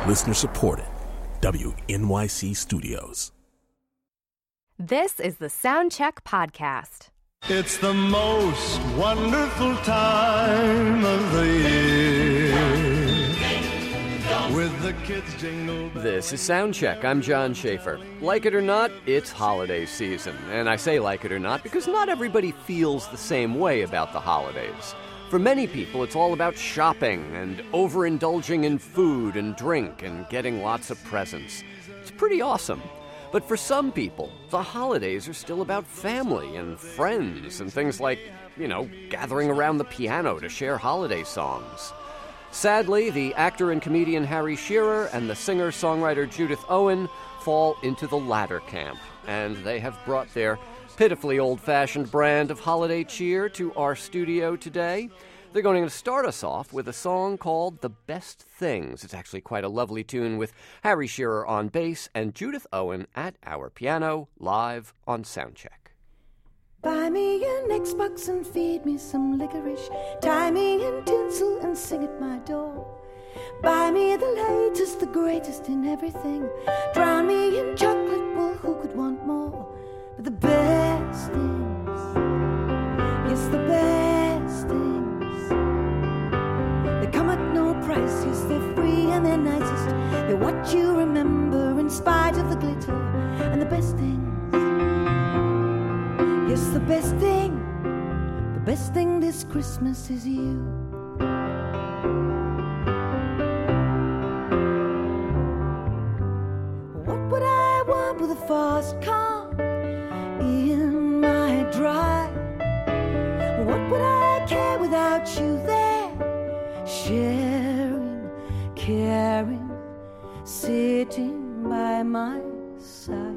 Listener supported. WNYC Studios. This is the Soundcheck Podcast. It's the most wonderful time of the year. With the kids jingle bells. This is Soundcheck. I'm John Schaefer. Like it or not, it's holiday season. And I say like it or not because not everybody feels the same way about the holidays. For many people, it's all about shopping and overindulging in food and drink and getting lots of presents. It's pretty awesome. But for some people, the holidays are still about family and friends and things like, gathering around the piano to share holiday songs. Sadly, the actor and comedian Harry Shearer and the singer-songwriter Judith Owen fall into the latter camp, and they have brought their pitifully old-fashioned brand of holiday cheer to our studio today. They're going to start us off with a song called The Best Things. It's actually quite a lovely tune with Harry Shearer on bass and Judith Owen at our piano, live on Soundcheck. Buy me an Xbox and feed me some licorice. Tie me in tinsel and sing at my door. Buy me the latest, the greatest in everything. Drown me in chocolate, well, who could want more? But the best things, yes, the best things, they come at no price, yes, they're free and they're nicest. They're what you remember in spite of the glitter. And the best things, yes, the best thing this Christmas is you. What would I want with a fast car in my drive? What would I care without you there? Sharing, caring, sitting by my side.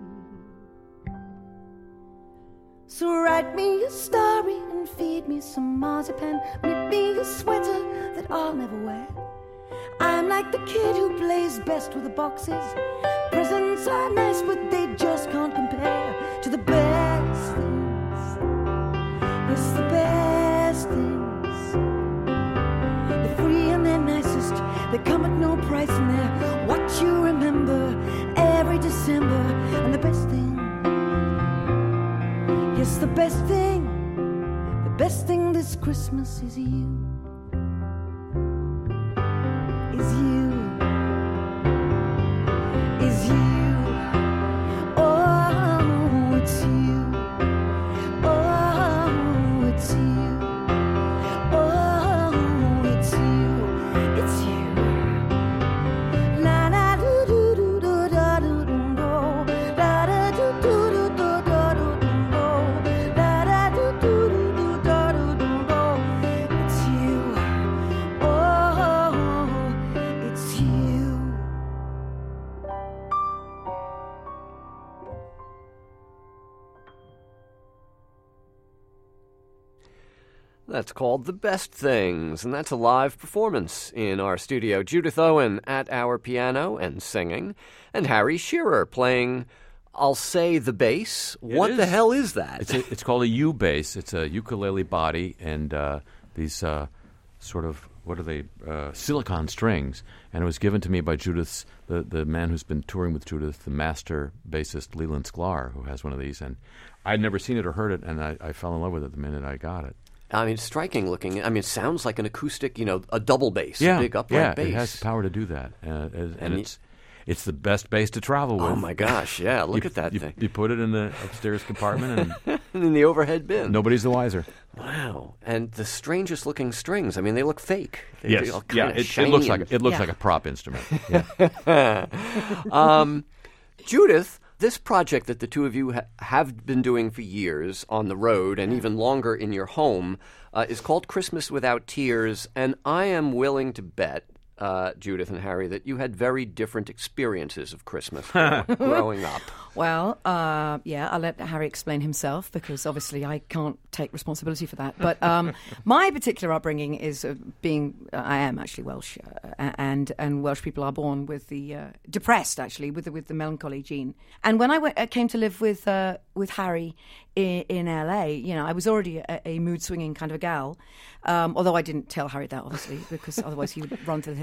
So write me a story and feed me some marzipan. Knit me a sweater that I'll never wear. I'm like the kid who plays best with the boxes. Presents are nice, but they just can't compare to the best things. Yes, the best things. They're free and they're nicest. They come at no price and they're what you remember every December. And the best thing, yes, the best thing this Christmas is you. Is you. Is you. Oh, it's you. Oh, it's you. Oh, it's you. It's you. La la do do do do da do do do. Da da do do do do da do do do. Da da do do do do da do do do. It's you. Oh, it's you. That's called The Best Things, and that's a live performance in our studio. Judith Owen at our piano and singing, and Harry Shearer playing, I'll say, the bass. What the hell is that? It's called a U bass. It's a ukulele body and these sort of, what are they, silicon strings. And it was given to me by Judith's, the man who's been touring with Judith, the master bassist Leland Sklar, who has one of these. And I'd never seen it or heard it, and I fell in love with it the minute I got it. I mean, striking looking. I mean, it sounds like an acoustic, a double bass, a big upright bass. Yeah, it has the power to do that. And it's the best bass to travel with. Oh, my gosh, yeah, look at that thing. You put it in the upstairs compartment and in the overhead bin. Nobody's the wiser. Wow. And the strangest looking strings. I mean, they look fake. Yes. It looks like a prop instrument. Yeah. Judith, this project that the two of you have been doing for years on the road and even longer in your home is called Christmas Without Tears, and I am willing to bet, Judith and Harry, that you had very different experiences of Christmas growing up. Well, I'll let Harry explain himself because obviously I can't take responsibility for that. But my particular upbringing is I am actually Welsh, and Welsh people are born with the depressed, actually, with the melancholy gene. And when I came to live with Harry in LA, I was already a mood swinging kind of a gal. Although I didn't tell Harry that, obviously, because otherwise he would run to the hills.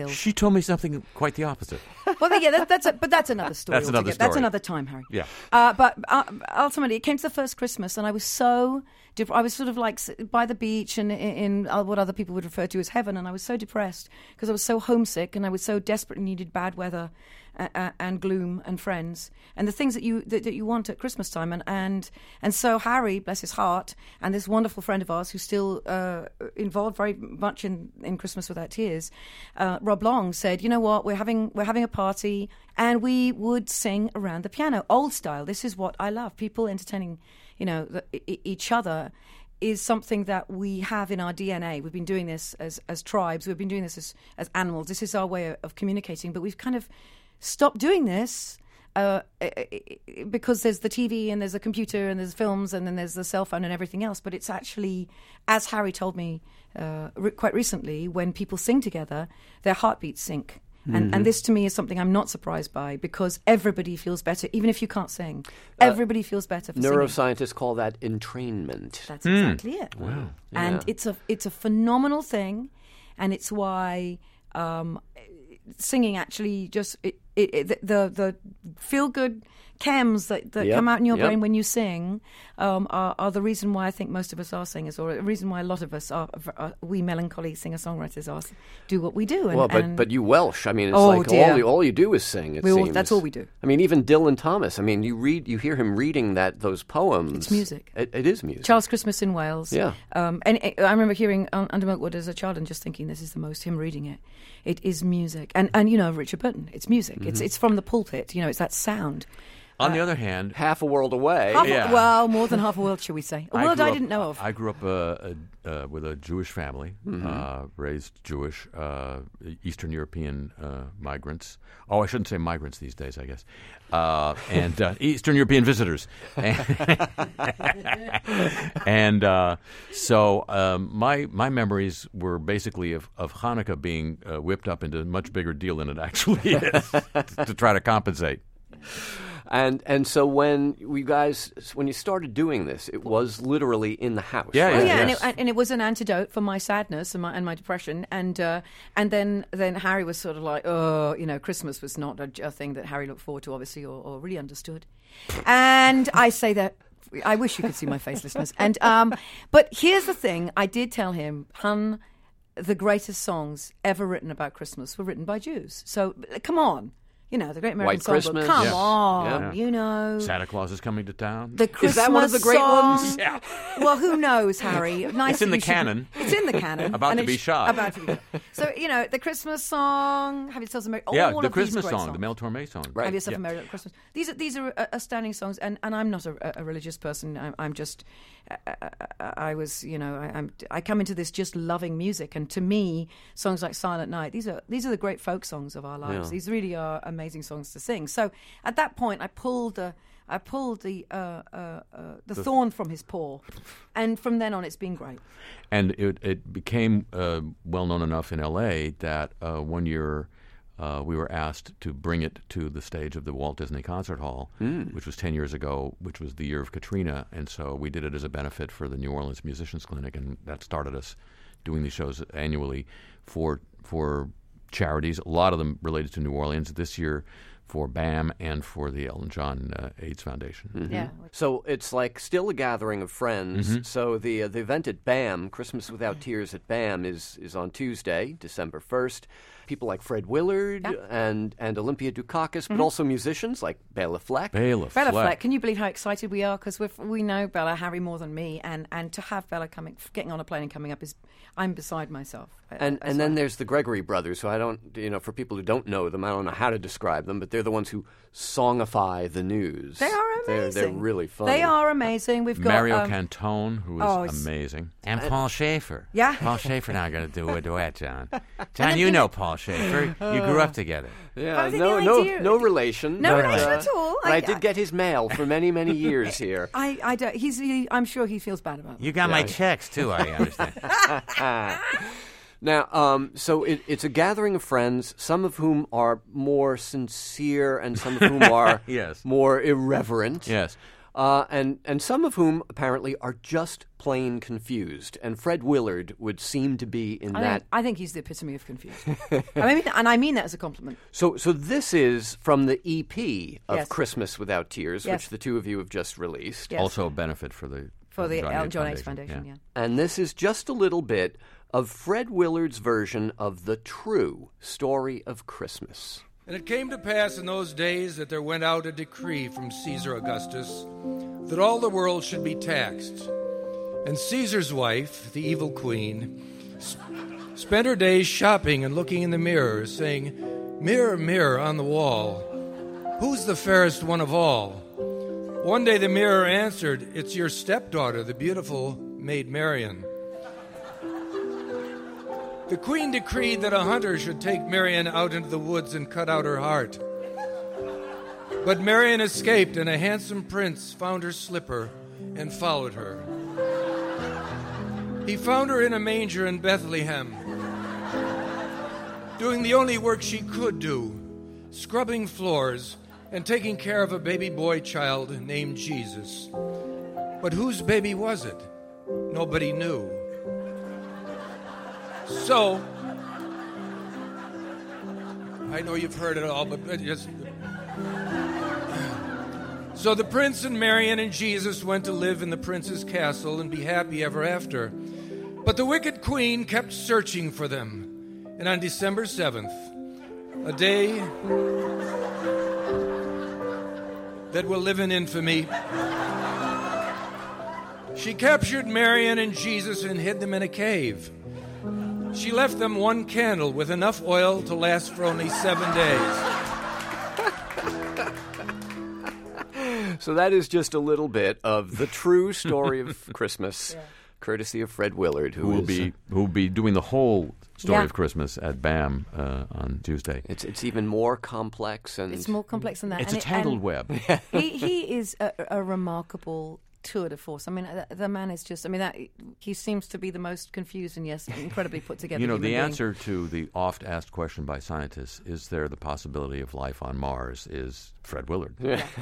She told me something quite the opposite. Well, yeah, that's another story. That's another altogether. That's story. another time, Harry. Yeah. But ultimately, it came to the first Christmas, and I was so I was sort of like by the beach and in what other people would refer to as heaven, and I was so depressed because I was so homesick and I was so desperately needed bad weather and gloom and friends and the things that you want at Christmas time, and so Harry, bless his heart, and this wonderful friend of ours who's still involved very much in Christmas Without Tears, Rob Long, said, you know what, we're having a party and we would sing around the piano, old style. This is what I love. People entertaining, each other is something that we have in our DNA. We've been doing this as tribes. We've been doing this as animals. This is our way of communicating. But we've kind of stopped doing this because there's the TV and there's a computer and there's films and then there's the cell phone and everything else. But it's actually, as Harry told me quite recently, when people sing together, their heartbeats sync. And this, to me, is something I'm not surprised by because everybody feels better, even if you can't sing. Everybody feels better for singing. Neuroscientists call that entrainment. That's exactly it. Wow. And it's a phenomenal thing, and it's why singing actually just the feel good chems that come out in your brain when you sing are the reason why I think most of us are singers, or the reason why a lot of us are we melancholy singer-songwriters do what we do. But you Welsh, I mean, it's all you do is sing. It seems that's all we do. I mean, even Dylan Thomas. I mean, you hear him reading those poems. It's music. It is music. Charles Christmas in Wales. Yeah. And I remember hearing Under Milkwood as a child and just thinking, this is the most him reading it. It is music, and Richard Burton. It's music. Mm-hmm. It's from the pulpit. It's that sound. On the other hand, half a world away. Well, more than half a world, shall we say? A world I didn't know of. I grew up with a Jewish family, raised Jewish, Eastern European migrants. Oh, I shouldn't say migrants these days, I guess. And Eastern European visitors. And so my memories were basically of Hanukkah being whipped up into a much bigger deal than it actually is to try to compensate. And so when you started doing this, it was literally in the house. Yeah, right? yes. And it was an antidote for my sadness and my depression. And then Harry was sort of like, Christmas was not a thing that Harry looked forward to, obviously, or really understood. And I say that. I wish you could see my face, listeners. And but here's the thing: I did tell him, "Hun, the greatest songs ever written about Christmas were written by Jews. So come on." The Great American White Songbook. Christmas. Come Yes. on, Yeah. Santa Claus is coming to town. The Christmas Is that one of the great song. ones? Yeah. Well, who knows, Harry? Nice It's in that the you should- canon. It's in the canon. About And to it be shot. About to be shot. So, the Christmas song, Have Yourselves a Merry... all Yeah, of the these Christmas great song, songs. the Mel Torme song. Right. Have Yourself Yeah. a Merry Little Christmas. These are outstanding songs, and I'm not a religious person. I'm just... I was, I come into this just loving music, and to me, songs like Silent Night, these are the great folk songs of our lives. Yeah. These really are amazing songs to sing. So at that point, I pulled the thorn from his paw, and from then on, it's been great. And it became well known enough in L.A. that one year we were asked to bring it to the stage of the Walt Disney Concert Hall, which was 10 years ago, which was the year of Katrina. And so we did it as a benefit for the New Orleans Musicians Clinic, and that started us doing these shows annually for charities, a lot of them related to New Orleans. This year for BAM and for the Elton John AIDS Foundation. Mm-hmm. Yeah. So it's like still a gathering of friends. Mm-hmm. So the event at BAM, Christmas Without Tears at BAM, is on Tuesday, December 1st. People like Fred Willard and Olympia Dukakis, but also musicians like Bela Fleck. Bela Bella Fleck. Fleck, can you believe how excited we are? Because we know Bella, Harry more than me, and to have Bella getting on a plane and coming up I'm beside myself. And then there's the Gregory brothers, who I don't, for people who don't know them, I don't know how to describe them, but they're the ones who songify the news. They are amazing. They're really funny. They are amazing. We've got Mario Cantone, who is it's- amazing. And Paul Schaefer. Yeah. Paul Schaefer and I are going to do a duet, John. John, you know Paul Schaefer. You grew up together. But Yeah, I think no the idea- relation. No but, relation at all. But I did get his mail for many, many years here. I don't. I'm sure he feels bad about it. You got my checks, too, I understand. Now, so it's a gathering of friends, some of whom are more sincere and some of whom are Yes. more irreverent. Yes. and some of whom apparently are just plain confused. And Fred Willard would seem to be in that. I think he's the epitome of confused. I mean that as a compliment. So this is from the EP of Yes. Christmas Without Tears, Yes. which the two of you have just released. Yes. Also a benefit for the John H. Foundation. Yeah. And this is just a little bit of Fred Willard's version of the true story of Christmas. And it came to pass in those days that there went out a decree from Caesar Augustus that all the world should be taxed. And Caesar's wife, the evil queen, spent her days shopping and looking in the mirror, saying, "Mirror, mirror on the wall, who's the fairest one of all?" One day the mirror answered, "It's your stepdaughter, the beautiful Maid Marian." The queen decreed that a hunter should take Marian out into the woods and cut out her heart. But Marian escaped, and a handsome prince found her slipper and followed her. He found her in a manger in Bethlehem, doing the only work she could do, scrubbing floors and taking care of a baby boy child named Jesus. But whose baby was it? Nobody knew. So, I know you've heard it all, but just... So the prince and Marian and Jesus went to live in the prince's castle and be happy ever after. But the wicked queen kept searching for them. And on December 7th, a day that will live in infamy, she captured Marian and Jesus and hid them in a cave. She left them one candle with enough oil to last for only 7 days. So that is just a little bit of the true story of Christmas, courtesy of Fred Willard, who will be doing the whole story Yeah. of Christmas at BAM on Tuesday. It's even more complex, and It's more complex than that. It's And a tangled web. He is a remarkable tour de force. I mean, the man is just. I mean, he seems to be the most confused and yes, incredibly put together. You know, human the being. answer to the oft-asked question by scientists, is there the possibility of life on Mars, is Fred Willard.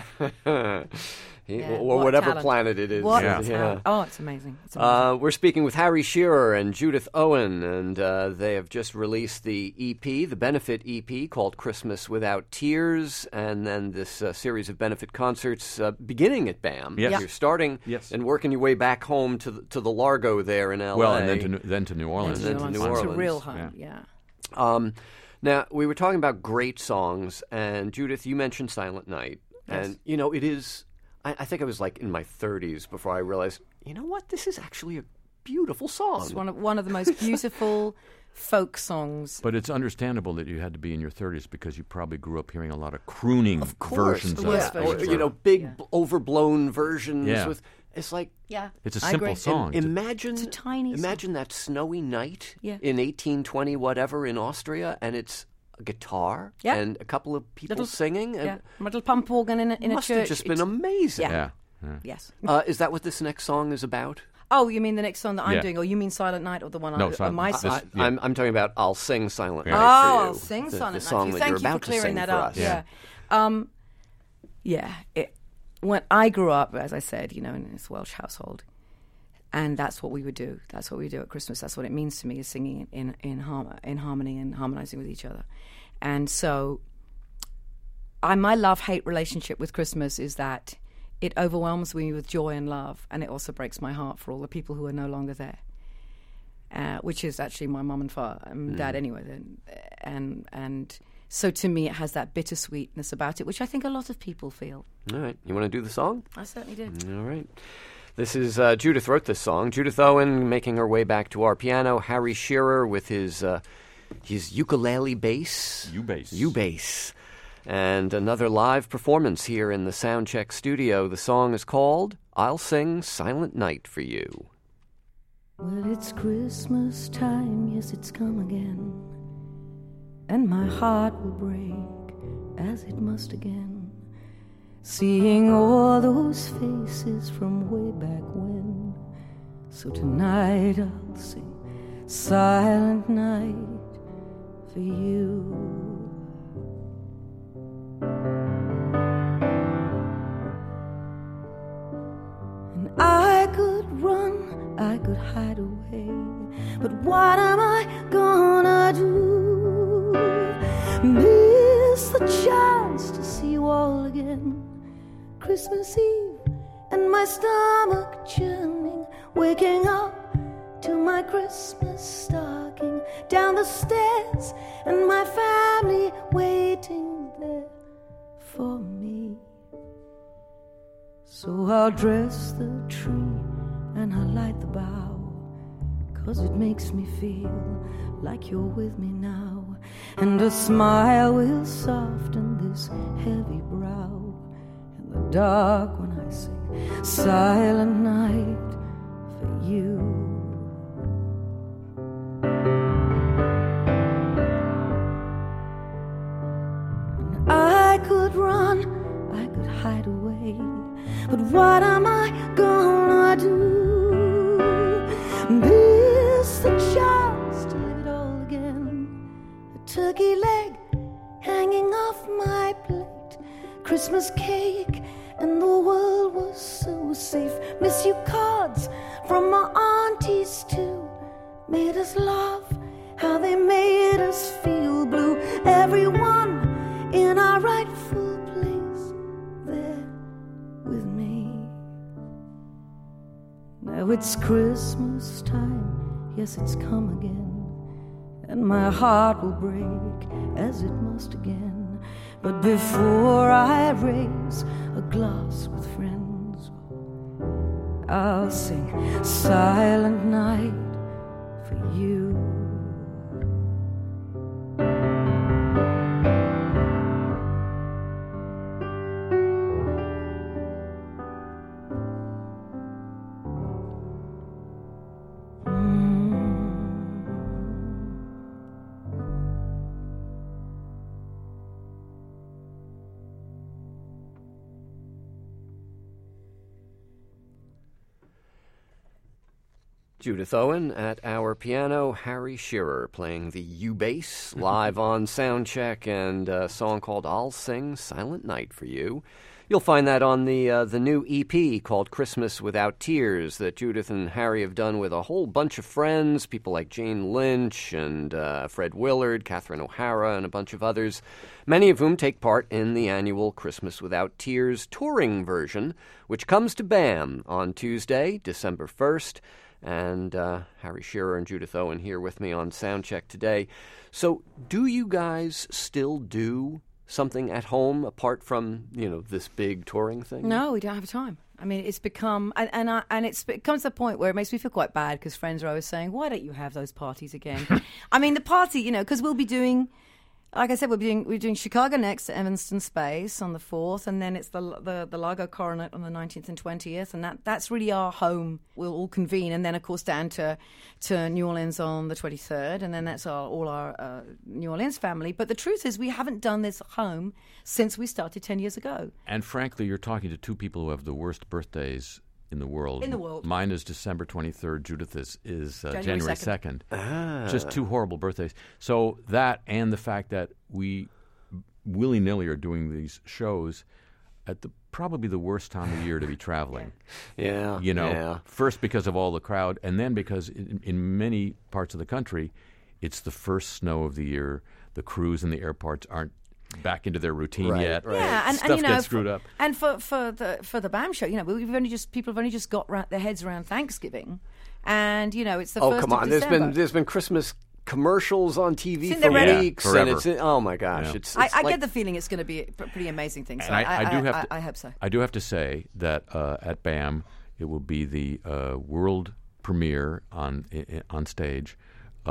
or What whatever talent. planet it is. What Yeah. talent. Oh, it's amazing. It's amazing. We're speaking with Harry Shearer and Judith Owen, and they have just released the EP, the benefit EP called Christmas Without Tears, and then this series of benefit concerts beginning at BAM. Yes. Yeah. You're starting Yes. and working your way back home to the Largo there in L.A. Well, and then to New Orleans. then to New It's a Orleans. real home. Yeah. Now, we were talking about great songs, and Judith, you mentioned Silent Night. Yes. And, you know, it is, I think I was like in my 30s before I realized, you know what, this is actually a beautiful song. It's one of the most beautiful folk songs. But it's understandable that you had to be in your 30s because you probably grew up hearing a lot of crooning Of course. versions The of worst it. versions. Or, you know, big, overblown versions. Yeah. With it's like, Yeah. It's a I simple agree. song. imagine, It's a tiny song. imagine that snowy night Yeah. in 1820 whatever in Austria, and it's a guitar Yeah. and a couple of people Little- singing. And Yeah. A little pump organ in a must church. have just been It's- amazing. Yeah. Yeah. Yes. Is that what this next song is about? Oh, you mean the next song that I'm Yeah. doing, or you mean Silent Night, or the one No, or Silent- my this- song? Yeah. I'm talking about I'll Sing Silent Yeah. Night Oh, for you. I'll sing Silent the Night. song that Thank you're you for about to clearing sing that for up. us. Yeah. When I grew up, as I said, you know, in this Welsh household, and that's what we would do. That's what we do at Christmas. That's what it means to me, is singing in harmony and harmonizing with each other. And so, my love-hate relationship with Christmas is that it overwhelms me with joy and love, and it also breaks my heart for all the people who are no longer there. Which is actually my mum and dad anyway. And so to me, it has that bittersweetness about it, which I think a lot of people feel. All right. You want to do the song? I certainly do. All right. This is Judith wrote this song. Judith Owen making her way back to our piano. Harry Shearer with his ukulele bass. U-bass. U-bass. And another live performance here in the Soundcheck studio. The song is called I'll Sing Silent Night for You. Well, it's Christmas time, yes, it's come again, and my heart will break as it must again, seeing all those faces from way back when. So tonight I'll sing Silent Night for you. what am I gonna do? Miss the chance to see you all again. Christmas Eve and my stomach churning, waking up to my Christmas stocking, down the stairs and my family waiting there for me. So I'll dress the tree and I'll light the bough, 'cause it makes me feel like you're with me now. And a smile will soften this heavy brow. In the dark when I sing Silent Night for you. And I could run, I could hide away, but what am I gonna do? Miss the chance to live it all again. A turkey leg hanging off my plate, Christmas cake, and the world was so safe. Miss you cards from my aunties too, made us laugh, how they made us feel blue. Everyone in our rightful place there with me. Now it's Christmas time, yes, it's come again, and my heart will break as it must again. But before I raise a glass with friends, I'll sing Silent Night for you. Judith Owen at our piano, Harry Shearer playing the U-bass live on Soundcheck, and a song called I'll Sing Silent Night for You. You'll find that on the new EP called Christmas Without Tears that Judith and Harry have done with a whole bunch of friends, people like Jane Lynch and Fred Willard, Catherine O'Hara, and a bunch of others, many of whom take part in the annual Christmas Without Tears touring version, which comes to BAM on Tuesday, December 1st. And Harry Shearer and Judith Owen here with me on Soundcheck today. So do you guys still do something at home apart from, this big touring thing? No, we don't have time. I mean, it's become, it comes to the point where it makes me feel quite bad because friends are always saying, why don't you have those parties again? I mean, the party, because we'll be doing, like I said, we're doing Chicago next at Evanston Space on the 4th, and then it's the Largo Coronet on the 19th and 20th, and that's really our home. We'll all convene, and then, of course, down to New Orleans on the 23rd, and then that's all our New Orleans family. But the truth is we haven't done this at home since we started 10 years ago. And frankly, you're talking to two people who have the worst birthdays in the world. Mine is December 23rd. Judith is January 2nd. Just two horrible birthdays. So that and the fact that we willy-nilly are doing these shows at probably the worst time of year to be traveling. Yeah. First because of all the crowd, and then because in many parts of the country, it's the first snow of the year. The crews and the airports aren't back into their routine yet. Right. Yeah, Stuff gets screwed up. And for the BAM show, people have only just got their heads around Thanksgiving, and it's the first Oh, come on! of December. There's been Christmas commercials on TV Cinderella. for weeks, Forever. and it's oh my gosh! Yeah. It's I like, get the feeling it's going to be a pretty amazing thing. So And I hope so. I do have to say that at BAM, it will be the world premiere on stage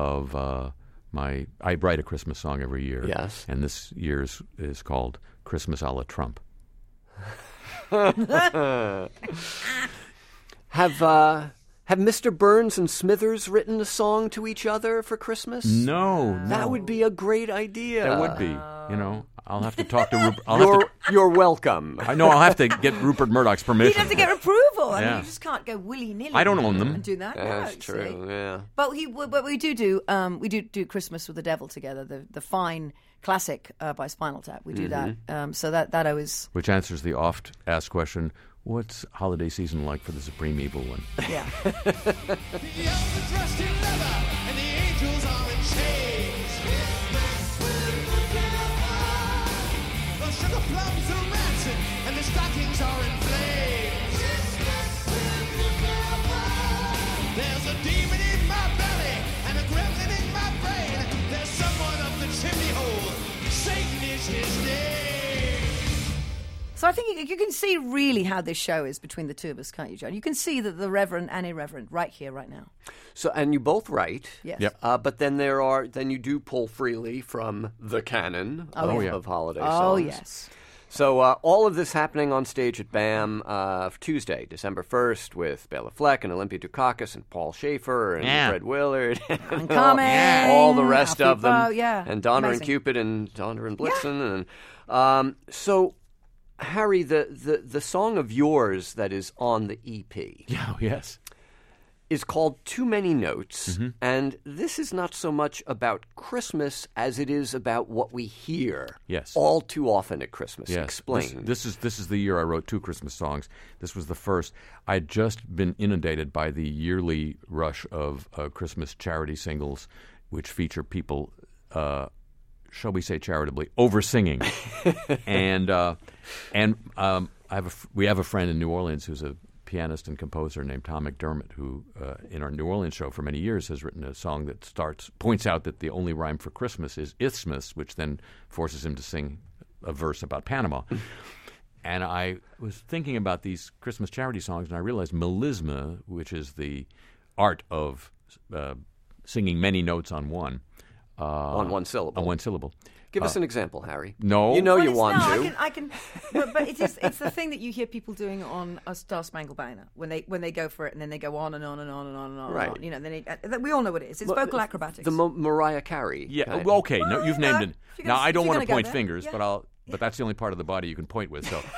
of I write a Christmas song every year. Yes. And this year's is called Christmas a la Trump. Have Mr. Burns and Smithers written a song to each other for Christmas? No. That would be a great idea. That would be. I'll have to talk to Rupert. You're welcome. I know I'll have to get Rupert Murdoch's permission. You'd have to get approval. I mean, Yeah. you just can't go willy-nilly. I don't own them. And do that. That's No, true. see? Yeah. But we do Christmas with the Devil together, the fine classic by Spinal Tap. We do that. So that always. Which answers the oft-asked question, what's holiday season like for the Supreme Evil One? Yeah. The elves are dressed in leather, and the angels are in chains. The sugar plums are rancid, and the stockings are in flames. There's a demon in my belly, and a gremlin in my brain. There's someone up the chimney hole. Satan is his name. So I think you can see really how this show is between the two of us, can't you, John? You can see that the reverend and irreverent right here, right now. So, and you both write. Yes. Yep. But then then you do pull freely from the canon of holiday songs. Oh, yes. So all of this happening on stage at BAM Tuesday, December 1st, with Bela Fleck and Olympia Dukakis and Paul Schaefer and Fred Willard and all the rest of them. And Donner and Cupid and Donner and Blitzen. And so, Harry, the song of yours that is on the EP is called Too Many Notes, and this is not so much about Christmas as it is about what we hear all too often at Christmas. Yes. Explain. This is the year I wrote 2 Christmas songs. This was the first. I'd just been inundated by the yearly rush of Christmas charity singles, which feature people, shall we say charitably, over-singing. We have a friend in New Orleans who's a pianist and composer named Tom McDermott, who in our New Orleans show for many years has written a song that points out that the only rhyme for Christmas is isthmus, which then forces him to sing a verse about Panama. And I was thinking about these Christmas charity songs, and I realized melisma, which is the art of singing many notes on one. On one syllable. On one syllable. Give us an example, Harry. No. You know Well, you want to. I can. But it's the thing that you hear people doing on A Star Spangled Banner when they go for it and then they go on and on and on and on and on. Right. And on. You know, we all know what it is. It's vocal acrobatics. The Mariah Carey. Yeah. kind. Well, okay. No, you've named it. Now I don't want to point there, fingers, yeah. but that's the only part of the body you can point with. So,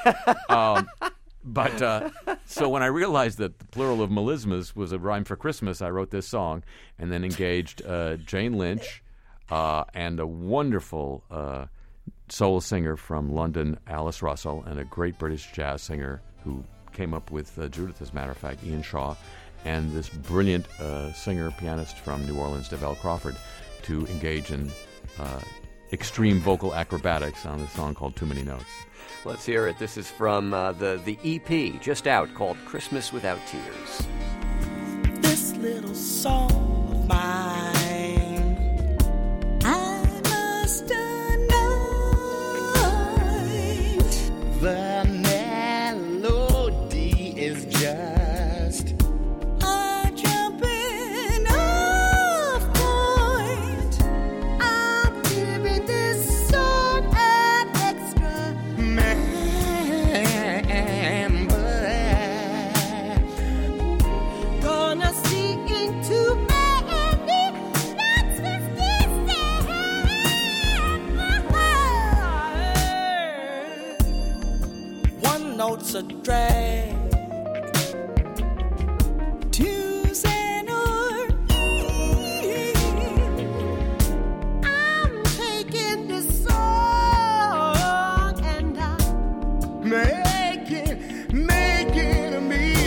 so when I realized that the plural of melismas was a rhyme for Christmas, I wrote this song and then engaged Jane Lynch and a wonderful soul singer from London, Alice Russell, and a great British jazz singer who came up with Judith, as a matter of fact, Ian Shaw, and this brilliant singer-pianist from New Orleans, Develle Crawford, to engage in extreme vocal acrobatics on this song called Too Many Notes. Let's hear it. This is from the EP just out called Christmas Without Tears. This little song of mine, I must anoint. The melody is just a jumping off point. I'm giving this song an extra gonna see into many nights with this one note's a drag. Two's an or. I'm taking this song and I'm making a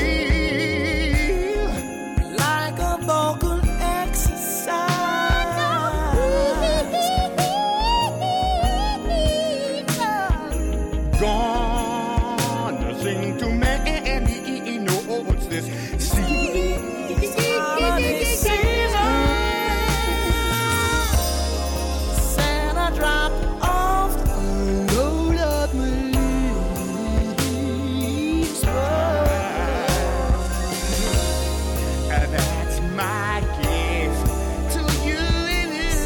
meal like a vocal exercise. Gonna sing to many notes this season. Santa dropped off a load of leaves. And that's my gift to you in this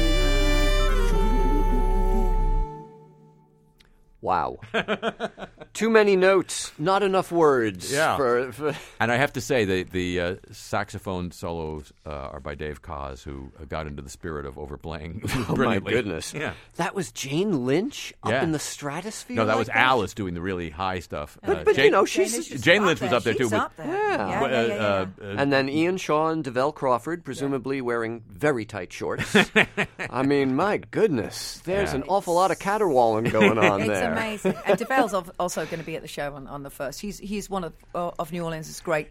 Wow. Too many notes, not enough words. Yeah. For And I have to say, the saxophone solos are by Dave Koz, who got into the spirit of overplaying oh my brilliantly. goodness. Yeah. That was Jane Lynch up Yeah. in the stratosphere? No, that like was Alice doing the really high stuff. But Jane, you know, she's... Jane Lynch was up there, too. She's with- up there. Yeah. And then Ian Shaw and DeVell Crawford, presumably wearing very tight shorts. I mean, my goodness, there's an awful lot of caterwauling going on It's there. amazing. And DeVell's also going to be at the show on the 1st. He's one of New Orleans' great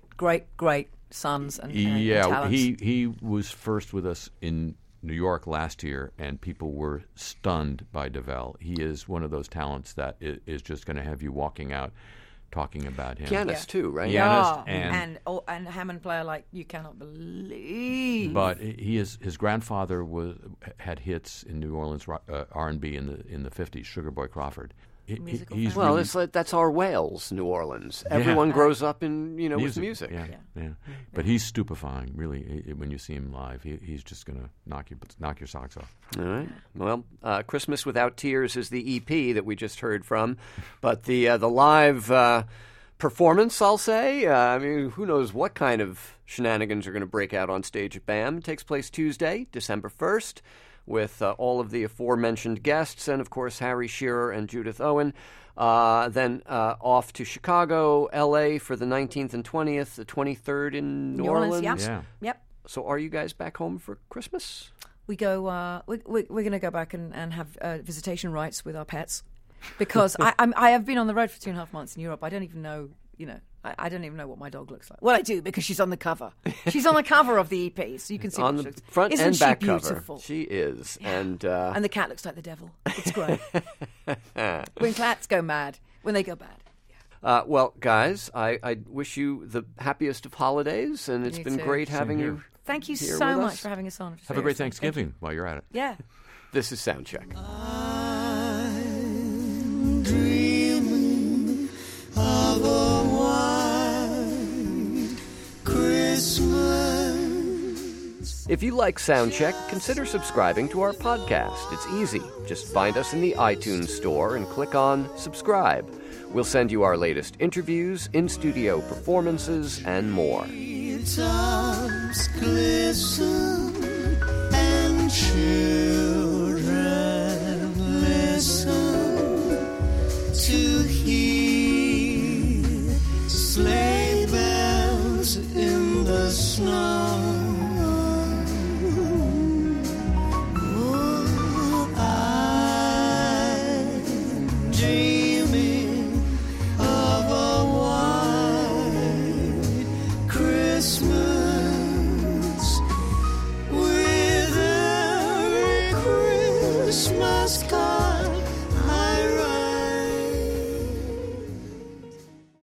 sons and talents. he was first with us in New York last year, and people were stunned by DeVell. He is one of those talents that is just going to have you walking out talking about him. Pianist, too, right? Pianist and Hammond player like you cannot believe. But his grandfather had hits in New Orleans R&B in the 50s. Sugar Boy Crawford. He's Well, really, it's like, that's our Wales, New Orleans. Everyone grows up in with music. Yeah. But he's stupefying, really. When you see him live, he's just going to knock your socks off. All right. Well, Christmas Without Tears is the EP that we just heard from, but the live performance, I'll say. I mean, who knows what kind of shenanigans are going to break out on stage at BAM? It takes place Tuesday, December 1st. With all of the aforementioned guests and, of course, Harry Shearer and Judith Owen. Then off to Chicago, L.A. for the 19th and 20th, the 23rd in New Orleans. Yep. So are you guys back home for Christmas? We go. We're going to go back and have visitation rights with our pets because I have been on the road for 2.5 months in Europe. I don't even know. I don't even know what my dog looks like. Well, I do because she's on the cover. She's on the cover of the EP, so you can see on what the she looks. front Isn't and back she beautiful? cover. She is, Yeah. and the cat looks like the devil. It's great. When cats go mad, when they go bad. well, guys, I wish you the happiest of holidays, and it's You been too. great having here. you. Thank you here so with much us. for having us on. Have a Seriously. great Thanksgiving while you're at it. Yeah. This is Soundcheck. I'm dreaming of a white Christmas. If you like Soundcheck, consider subscribing to our podcast. It's easy. Just find us in the iTunes store and click on subscribe. We'll send you our latest interviews, in-studio performances, and more. Tops glisten and children listen to hear